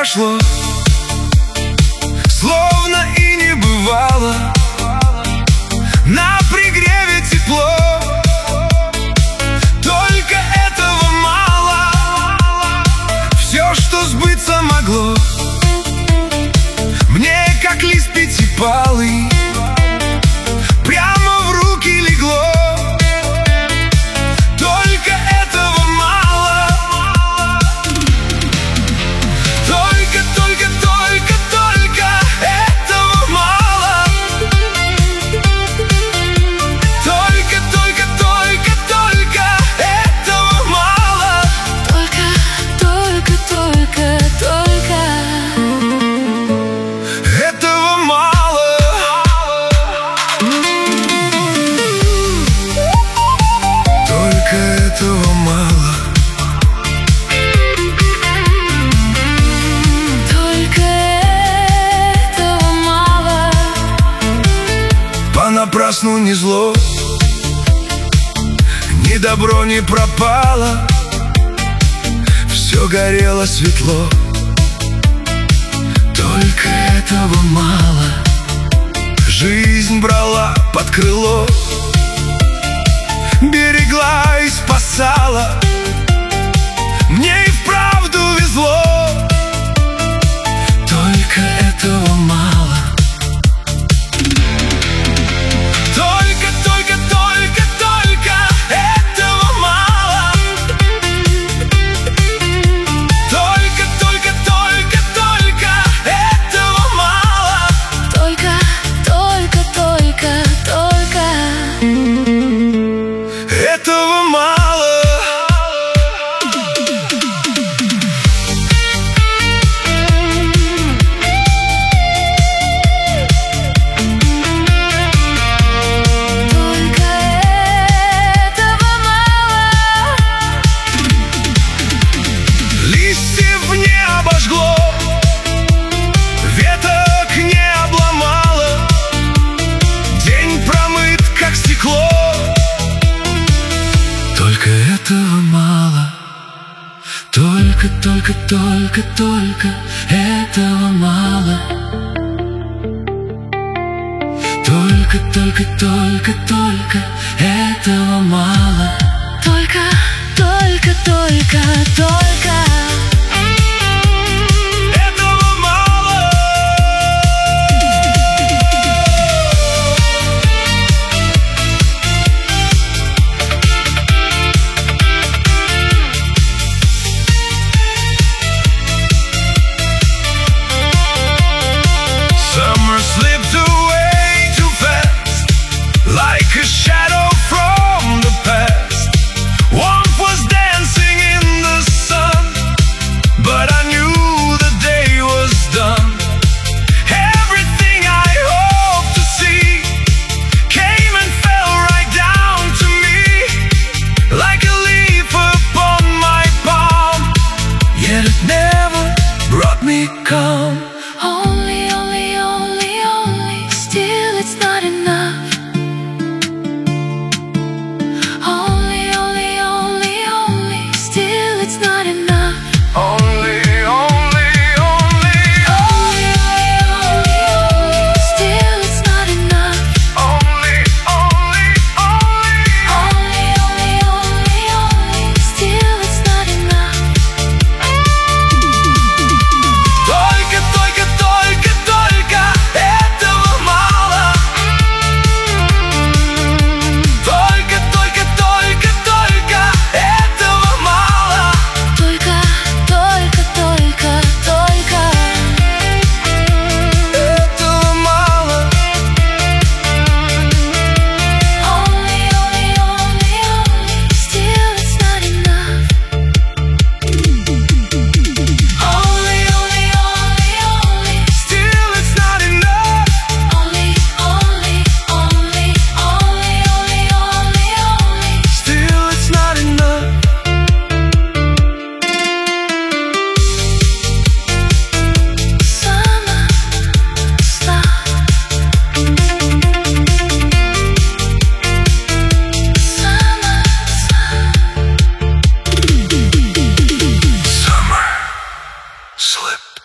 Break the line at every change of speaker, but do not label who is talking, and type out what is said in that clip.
прошло, словно и не бывало. На пригреве тепло, только этого мало. Все, что сбыться могло, мне как лист пятипалый прямо в руки легло. Только этого мало. Только этого мало. Только этого мало. Этого мало. Только этого мало.
Только этого мало.
Понапрасну ни зло, ни добро не пропало. Все горело светло. Только этого мало. Жизнь брала под крыло, берегла и спасала. Мне и вправду везло. Только этого мало. Только этого мало. Только этого мало.
Только
Этого мало.
Только этого мало.
Листьев не обожгло, веток не обломало. День промыт, как стекло. Только этого мало. Только этого мало. Только этого мало.
Только
Этого мало. Summer slipped away too fast, like a shadow from the past. Warmth was dancing in the sun, but I knew the day was done. Everything I hoped to see came and fell right down to me, like a leaf upon my palm. Yet it never brought me calm.
Only, still it's not enough. Only, still it's not enough.
Only,
Still it's not enough.
only,
Still it's not enough.
Только этого мало. Только этого мало.
Только
Этого мало.
Only, still it's not enough. Only,
Still it's not enough.
only,
Still it's not enough.
summer stop.
Summer slipped